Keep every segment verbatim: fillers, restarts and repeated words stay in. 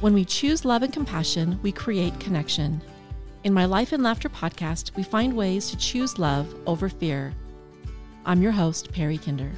When we choose love and compassion, we create connection. In my Life and Laughter podcast, we find ways to choose love over fear. I'm your host, Perry Kinder.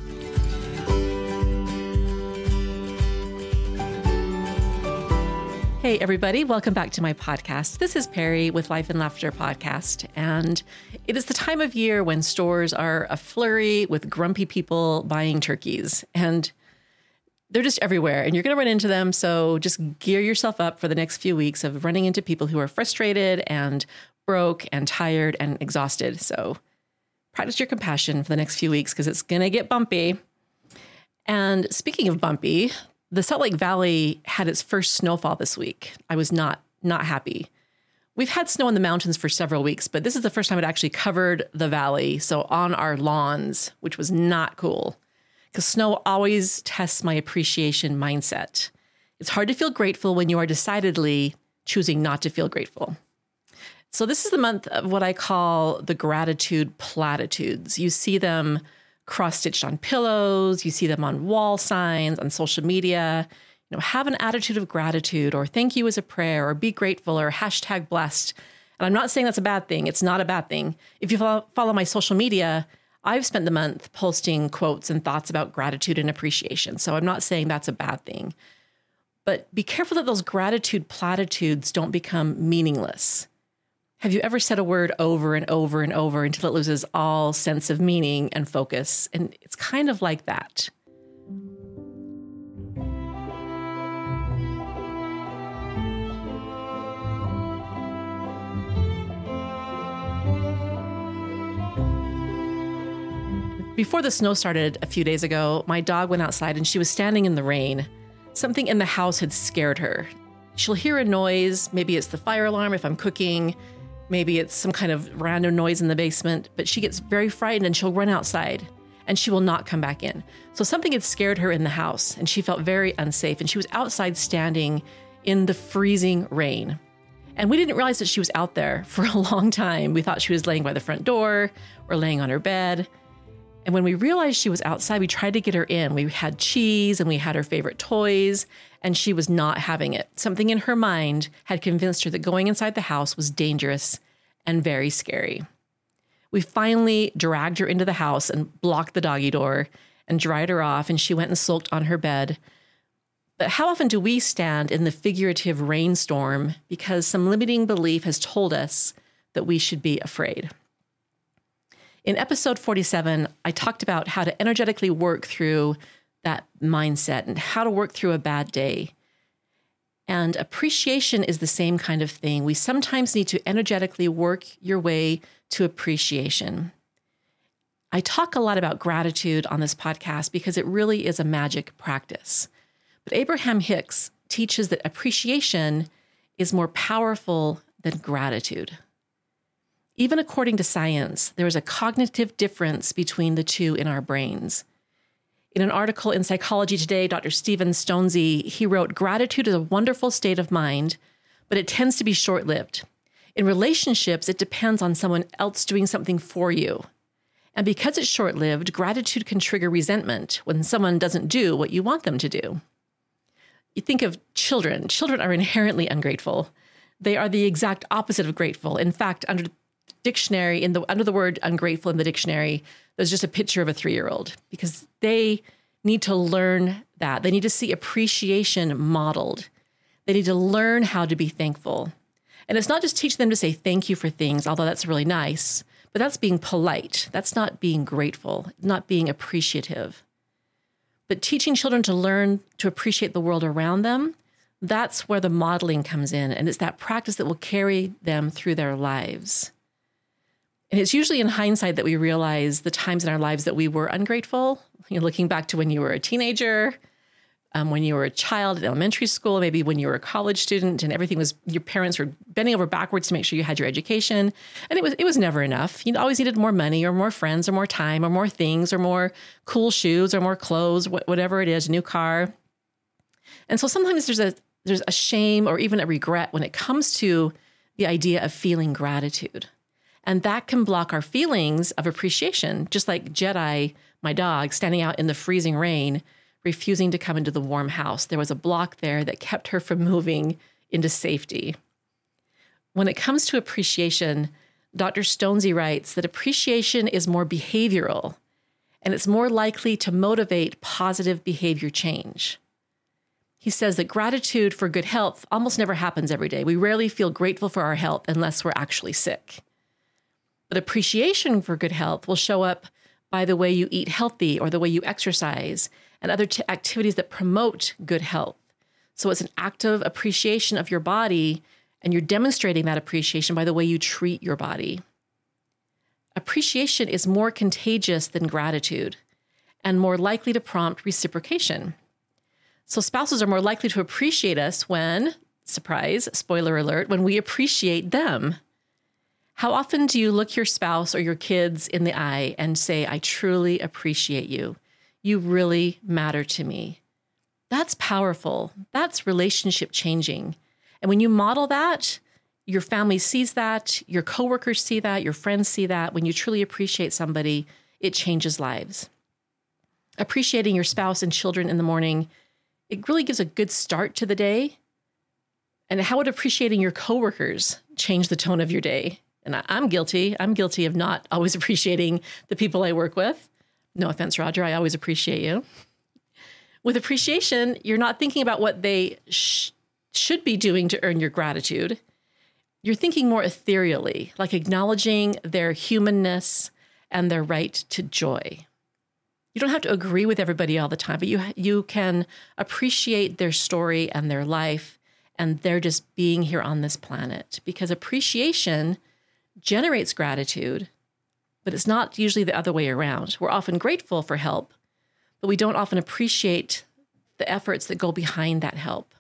Hey, everybody. Welcome back to my podcast. This is Perry with Life and Laughter podcast, and it is the time of year when stores are a flurry with grumpy people buying turkeys, and they're just everywhere, and you're going to run into them, so just gear yourself up for the next few weeks of running into people who are frustrated and broke and tired and exhausted. So practice your compassion for the next few weeks because it's going to get bumpy. And speaking of bumpy, the Salt Lake Valley had its first snowfall this week. I was not not happy. We've had snow in the mountains for several weeks, but this is the first time it actually covered the valley, so on our lawns, which was not cool. Because snow always tests my appreciation mindset. It's hard to feel grateful when you are decidedly choosing not to feel grateful. So this is the month of what I call the gratitude platitudes. You see them cross-stitched on pillows, you see them on wall signs, on social media. You know, have an attitude of gratitude, or thank you as a prayer, or be grateful, or hashtag blessed. And I'm not saying that's a bad thing. It's not a bad thing. If you follow, follow my social media, I've spent the month posting quotes and thoughts about gratitude and appreciation. So I'm not saying that's a bad thing. But be careful that those gratitude platitudes don't become meaningless. Have you ever said a word over and over and over until it loses all sense of meaning and focus? And it's kind of like that. Before the snow started a few days ago, my dog went outside and she was standing in the rain. Something in the house had scared her. She'll hear a noise. Maybe it's the fire alarm if I'm cooking. Maybe it's some kind of random noise in the basement, but she gets very frightened and she'll run outside and she will not come back in. So something had scared her in the house and she felt very unsafe, and she was outside standing in the freezing rain. And we didn't realize that she was out there for a long time. We thought she was laying by the front door or laying on her bed. And when we realized she was outside, we tried to get her in. We had cheese and we had her favorite toys, and she was not having it. Something in her mind had convinced her that going inside the house was dangerous and very scary. We finally dragged her into the house and blocked the doggy door and dried her off, and she went and sulked on her bed. But how often do we stand in the figurative rainstorm because some limiting belief has told us that we should be afraid? In episode forty-seven, I talked about how to energetically work through that mindset and how to work through a bad day. And appreciation is the same kind of thing. We sometimes need to energetically work your way to appreciation. I talk a lot about gratitude on this podcast because it really is a magic practice. But Abraham Hicks teaches that appreciation is more powerful than gratitude. Even according to science, there is a cognitive difference between the two in our brains. In an article in Psychology Today, Doctor Stephen Stonesy, he wrote, "Gratitude is a wonderful state of mind, but it tends to be short-lived. In relationships, it depends on someone else doing something for you. And because it's short-lived, gratitude can trigger resentment when someone doesn't do what you want them to do." You think of children. Children are inherently ungrateful. They are the exact opposite of grateful. In fact, under dictionary, in the under the word ungrateful in the dictionary, there's just a picture of a three-year-old, because they need to learn that. They need to see appreciation modeled. They need to learn how to be thankful. And it's not just teaching them to say thank you for things, although that's really nice, but that's being polite. That's not being grateful, not being appreciative. But teaching children to learn to appreciate the world around them, that's where the modeling comes in. And it's that practice that will carry them through their lives. And it's usually in hindsight that we realize the times in our lives that we were ungrateful. You know, looking back to when you were a teenager, um, when you were a child in elementary school, maybe when you were a college student and everything was, your parents were bending over backwards to make sure you had your education. And it was it was never enough. You always needed more money or more friends or more time or more things or more cool shoes or more clothes, wh- whatever it is, a new car. And so sometimes there's a there's a shame or even a regret when it comes to the idea of feeling gratitude. And that can block our feelings of appreciation, just like Jedi, my dog, standing out in the freezing rain, refusing to come into the warm house. There was a block there that kept her from moving into safety. When it comes to appreciation, Doctor Stonesy writes that appreciation is more behavioral, and it's more likely to motivate positive behavior change. He says that gratitude for good health almost never happens every day. We rarely feel grateful for our health unless we're actually sick. But appreciation for good health will show up by the way you eat healthy or the way you exercise and other t- activities that promote good health. So it's an active appreciation of your body, and you're demonstrating that appreciation by the way you treat your body. Appreciation is more contagious than gratitude and more likely to prompt reciprocation. So spouses are more likely to appreciate us when, surprise, spoiler alert, when we appreciate them. How often do you look your spouse or your kids in the eye and say, I truly appreciate you. You really matter to me. That's powerful. That's relationship changing. And when you model that, your family sees that, your coworkers see that, your friends see that. When you truly appreciate somebody, it changes lives. Appreciating your spouse and children in the morning, it really gives a good start to the day. And how would appreciating your coworkers change the tone of your day? And I'm guilty. I'm guilty of not always appreciating the people I work with. No offense, Roger. I always appreciate you. With appreciation, you're not thinking about what they sh- should be doing to earn your gratitude. You're thinking more ethereally, like acknowledging their humanness and their right to joy. You don't have to agree with everybody all the time, but you you can appreciate their story and their life and their just being here on this planet. Because appreciation generates gratitude, but it's not usually the other way around. We're often grateful for help, but we don't often appreciate the efforts that go behind that help.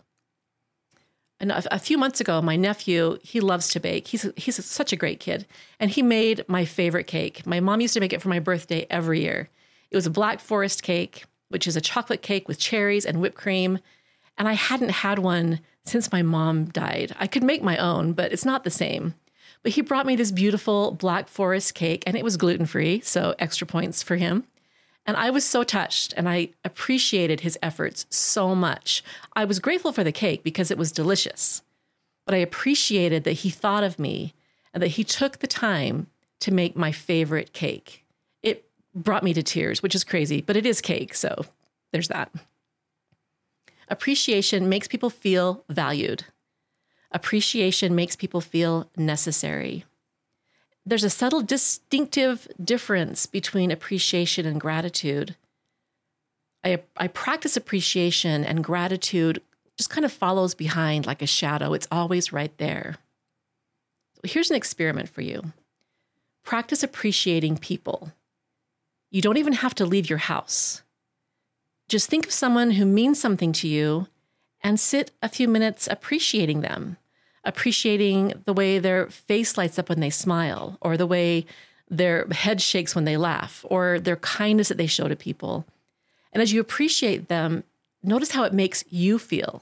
And a, a few months ago, my nephew, he loves to bake. He's he's such a great kid. And he made my favorite cake. My mom used to make it for my birthday every year. It was a Black Forest cake, which is a chocolate cake with cherries and whipped cream. And I hadn't had one since my mom died. I could make my own, but it's not the same. But he brought me this beautiful Black Forest cake, and it was gluten-free, so extra points for him. And I was so touched, and I appreciated his efforts so much. I was grateful for the cake because it was delicious, but I appreciated that he thought of me and that he took the time to make my favorite cake. It brought me to tears, which is crazy, but it is cake, so there's that. Appreciation makes people feel valued. Appreciation makes people feel necessary. There's a subtle distinctive difference between appreciation and gratitude. I, I practice appreciation, and gratitude just kind of follows behind like a shadow. It's always right there. Here's an experiment for you. Practice appreciating people. You don't even have to leave your house. Just think of someone who means something to you and sit a few minutes appreciating them. Appreciating the way their face lights up when they smile, or the way their head shakes when they laugh, or their kindness that they show to people. And as you appreciate them, notice how it makes you feel.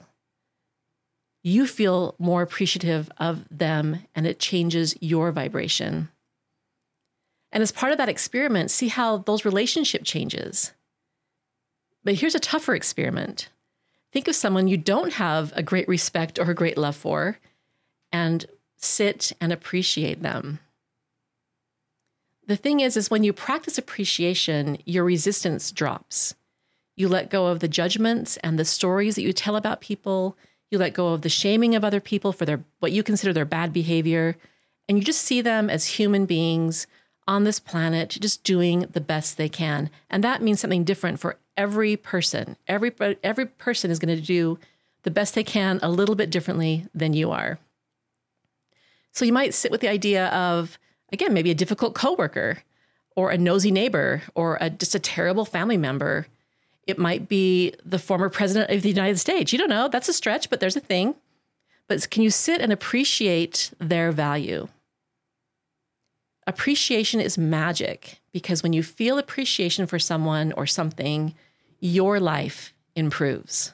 You feel more appreciative of them, and it changes your vibration. And as part of that experiment, see how those relationship changes. But here's a tougher experiment. Think of someone you don't have a great respect or a great love for, and sit and appreciate them. The thing is, is when you practice appreciation, your resistance drops. You let go of the judgments and the stories that you tell about people. You let go of the shaming of other people for their what you consider their bad behavior. And you just see them as human beings on this planet, just doing the best they can. And that means something different for every person. Every, every person is going to do the best they can a little bit differently than you are. So you might sit with the idea of, again, maybe a difficult coworker or a nosy neighbor or a, just a terrible family member. It might be the former president of the United States. You don't know. That's a stretch, but there's a thing. But can you sit and appreciate their value? Appreciation is magic, because when you feel appreciation for someone or something, your life improves.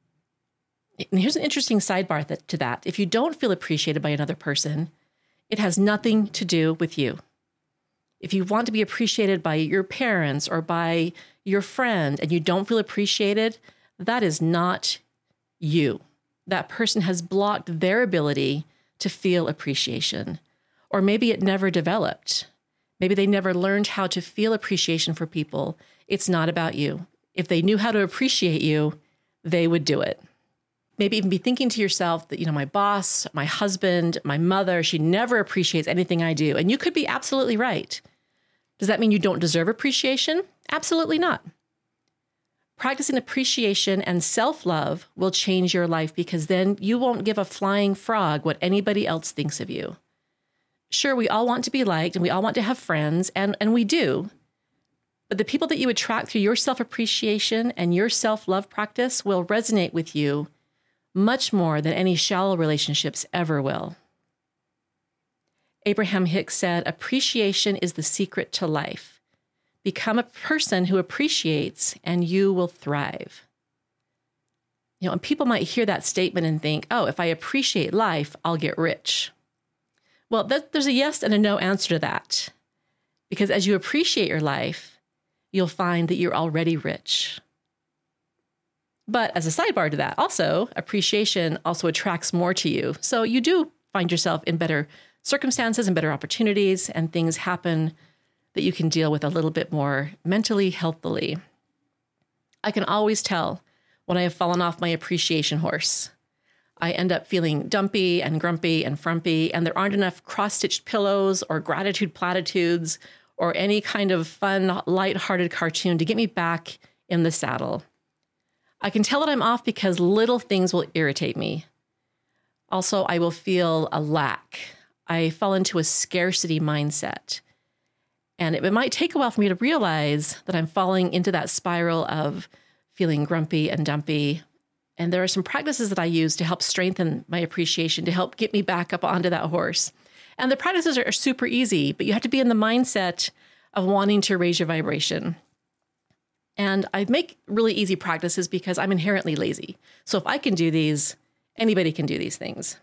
And here's an interesting sidebar that, to that. If you don't feel appreciated by another person, it has nothing to do with you. If you want to be appreciated by your parents or by your friend and you don't feel appreciated, that is not you. That person has blocked their ability to feel appreciation. Or maybe it never developed. Maybe they never learned how to feel appreciation for people. It's not about you. If they knew how to appreciate you, they would do it. Maybe even be thinking to yourself that, you know, my boss, my husband, my mother, she never appreciates anything I do. And you could be absolutely right. Does that mean you don't deserve appreciation? Absolutely not. Practicing appreciation and self-love will change your life because then you won't give a flying frog what anybody else thinks of you. Sure, we all want to be liked and we all want to have friends, and, and we do. But the people that you attract through your self-appreciation and your self-love practice will resonate with you much more than any shallow relationships ever will. Abraham Hicks said, appreciation is the secret to life. Become a person who appreciates and you will thrive. You know, and people might hear that statement and think, oh, if I appreciate life, I'll get rich. Well, that, there's a yes and a no answer to that. Because as you appreciate your life, you'll find that you're already rich. But as a sidebar to that, also, appreciation also attracts more to you. So you do find yourself in better circumstances and better opportunities, and things happen that you can deal with a little bit more mentally healthily. I can always tell when I have fallen off my appreciation horse. I end up feeling dumpy and grumpy and frumpy, and there aren't enough cross-stitched pillows or gratitude platitudes or any kind of fun, lighthearted cartoon to get me back in the saddle. I can tell that I'm off because little things will irritate me. Also, I will feel a lack. I fall into a scarcity mindset. And it, it might take a while for me to realize that I'm falling into that spiral of feeling grumpy and dumpy. And there are some practices that I use to help strengthen my appreciation, to help get me back up onto that horse. And the practices are, are super easy, but you have to be in the mindset of wanting to raise your vibration. And I make really easy practices because I'm inherently lazy. So if I can do these, anybody can do these things.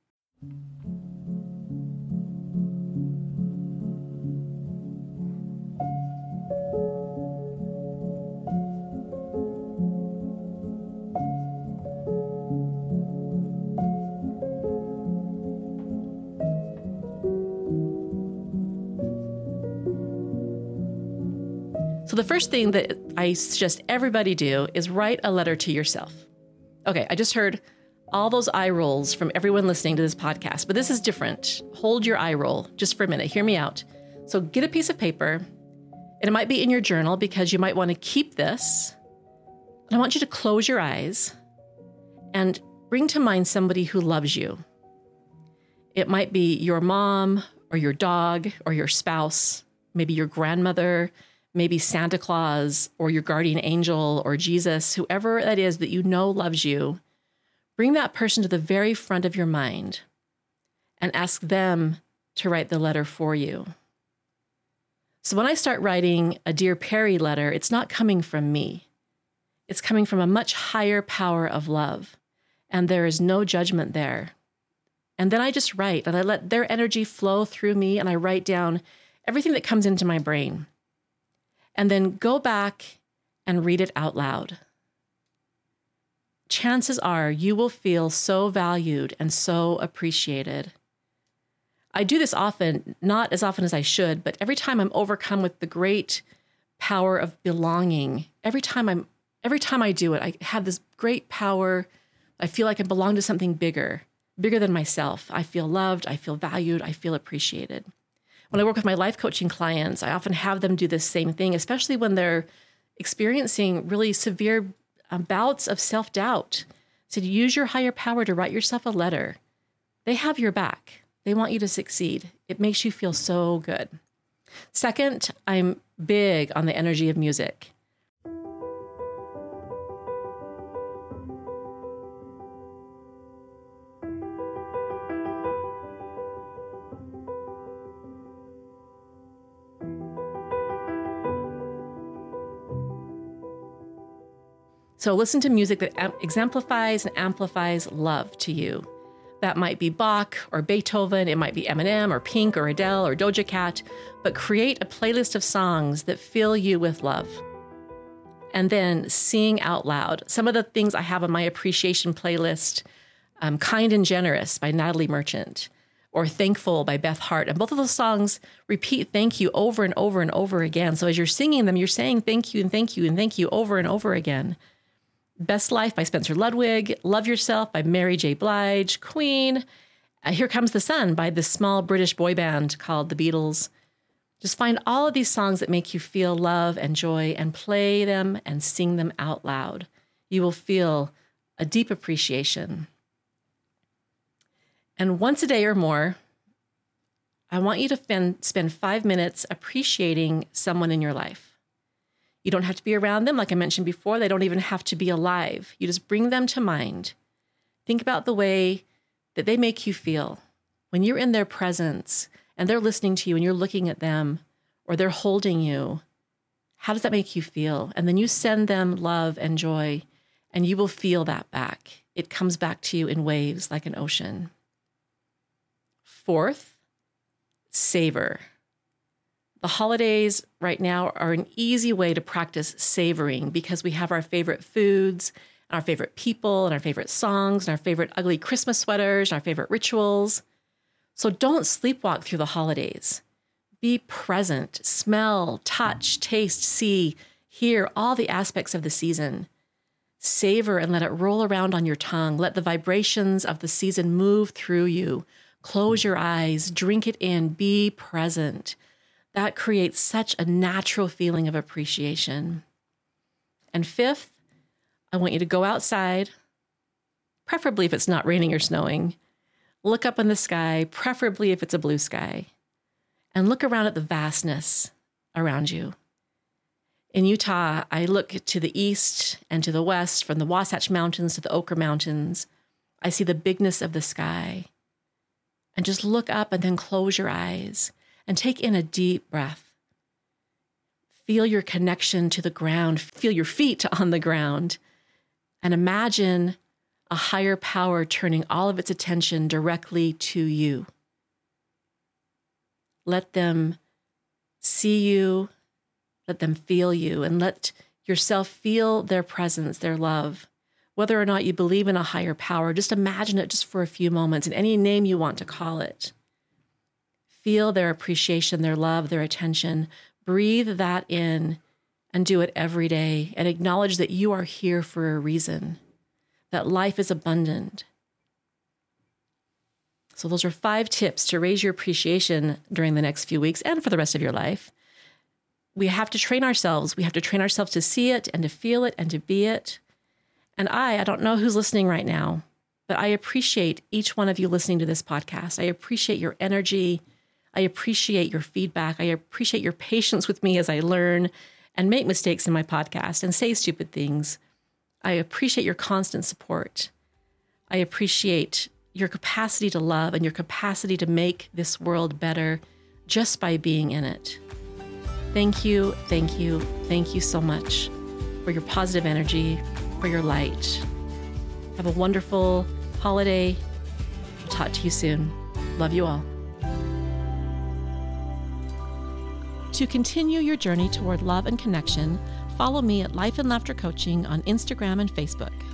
So the first thing that I suggest everybody do is write a letter to yourself. Okay, I just heard all those eye rolls from everyone listening to this podcast, but this is different. Hold your eye roll just for a minute. Hear me out. So get a piece of paper, and it might be in your journal because you might want to keep this. And I want you to close your eyes and bring to mind somebody who loves you. It might be your mom or your dog or your spouse, maybe your grandmother, maybe Santa Claus or your guardian angel or Jesus, whoever that is that you know loves you. Bring that person to the very front of your mind and ask them to write the letter for you. So when I start writing a Dear Perry letter, it's not coming from me. It's coming from a much higher power of love, and there is no judgment there. And then I just write, and I let their energy flow through me, and I write down everything that comes into my brain. And then go back and read it out loud. Chances are you will feel so valued and so appreciated. I do this often, not as often as I should, but every time I'm overcome with the great power of belonging, every time I'm, every time I do it, I have this great power. I feel like I belong to something bigger, bigger than myself. I feel loved. I feel valued. I feel appreciated. When I work with my life coaching clients, I often have them do this same thing, especially when they're experiencing really severe um, bouts of self-doubt. So to use your higher power to write yourself a letter. They have your back. They want you to succeed. It makes you feel so good. Second, I'm big on the energy of music. So listen to music that exemplifies and amplifies love to you. That might be Bach or Beethoven, it might be Eminem or Pink or Adele or Doja Cat, but create a playlist of songs that fill you with love. And then sing out loud. Some of the things I have on my appreciation playlist, um, Kind and Generous by Natalie Merchant, or Thankful by Beth Hart. And both of those songs repeat thank you over and over and over again. So as you're singing them, you're saying thank you and thank you and thank you over and over again. Best Life by Spencer Ludwig, Love Yourself by Mary J. Blige, Queen, uh, Here Comes the Sun by this small British boy band called the Beatles. Just find all of these songs that make you feel love and joy and play them and sing them out loud. You will feel a deep appreciation. And once a day or more, I want you to spend, spend five minutes appreciating someone in your life. You don't have to be around them. Like I mentioned before, they don't even have to be alive. You just bring them to mind. Think about the way that they make you feel when you're in their presence and they're listening to you and you're looking at them or they're holding you. How does that make you feel? And then you send them love and joy and you will feel that back. It comes back to you in waves like an ocean. Fourth, savor. The holidays right now are an easy way to practice savoring because we have our favorite foods, and our favorite people, and our favorite songs, and our favorite ugly Christmas sweaters, and our favorite rituals. So don't sleepwalk through the holidays. Be present, smell, touch, taste, see, hear all the aspects of the season. Savor and let it roll around on your tongue. Let the vibrations of the season move through you. Close your eyes, drink it in, be present. That creates such a natural feeling of appreciation. And fifth, I want you to go outside, preferably if it's not raining or snowing. Look up in the sky, preferably if it's a blue sky, and look around at the vastness around you. In Utah, I look to the east and to the west, from the Wasatch Mountains to the Oquirrh Mountains. I see the bigness of the sky. And just look up and then close your eyes. And take in a deep breath. Feel your connection to the ground. Feel your feet on the ground. And imagine a higher power turning all of its attention directly to you. Let them see you. Let them feel you. And let yourself feel their presence, their love. Whether or not you believe in a higher power, just imagine it just for a few moments in any name you want to call it. Feel their appreciation, their love, their attention. Breathe that in and do it every day and acknowledge that you are here for a reason, that life is abundant. So those are five tips to raise your appreciation during the next few weeks and for the rest of your life. We have to train ourselves. We have to train ourselves to see it and to feel it and to be it. And I, I don't know who's listening right now, but I appreciate each one of you listening to this podcast. I appreciate your energy. I appreciate your feedback. I appreciate your patience with me as I learn and make mistakes in my podcast and say stupid things. I appreciate your constant support. I appreciate your capacity to love and your capacity to make this world better just by being in it. Thank you, thank you, thank you so much for your positive energy, for your light. Have a wonderful holiday. I'll talk to you soon. Love you all. To continue your journey toward love and connection, follow me at Life and Laughter Coaching on Instagram and Facebook.